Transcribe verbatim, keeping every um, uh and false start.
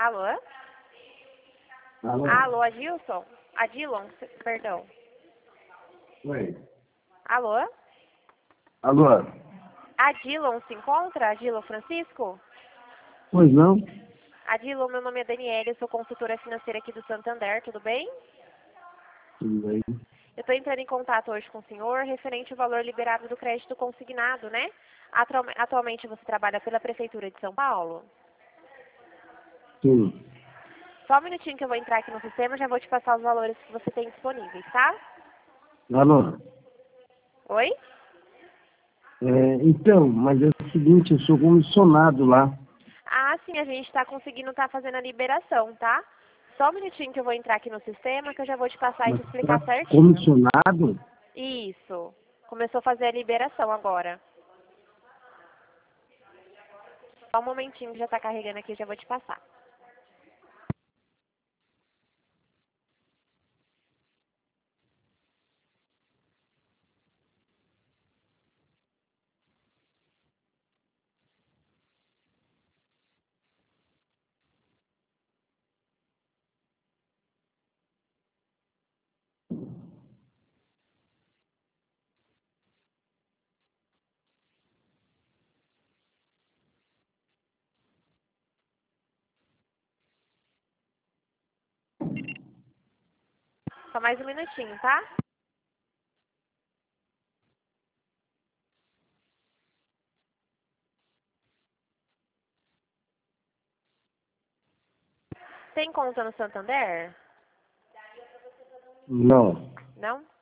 Alô? Alô? Alô, Adilson? Adilon, perdão. Oi. Alô? Alô? Adilon se encontra? Adilon Francisco? Pois não? Adilon, meu nome é Daniela, eu sou consultora financeira aqui do Santander, tudo bem? Tudo bem. Eu estou entrando em contato hoje com o senhor referente ao valor liberado do crédito consignado, né? Atual- Atualmente você trabalha pela Prefeitura de São Paulo? Sim. Só um minutinho que eu vou entrar aqui no sistema, já vou te passar os valores que você tem disponíveis, tá? Alô? Oi? É, então, mas é o seguinte, eu sou comissionado lá. Ah, sim, a gente está conseguindo estar fazendo a liberação, tá? Só um minutinho que eu vou entrar aqui no sistema, que eu já vou te passar e Mas te explicar tá certinho. comissionado? Isso. Começou a fazer a liberação agora. Só um momentinho que já está carregando aqui, eu já vou te passar. Só mais um minutinho, tá? Tem conta no Santander? Não. Não?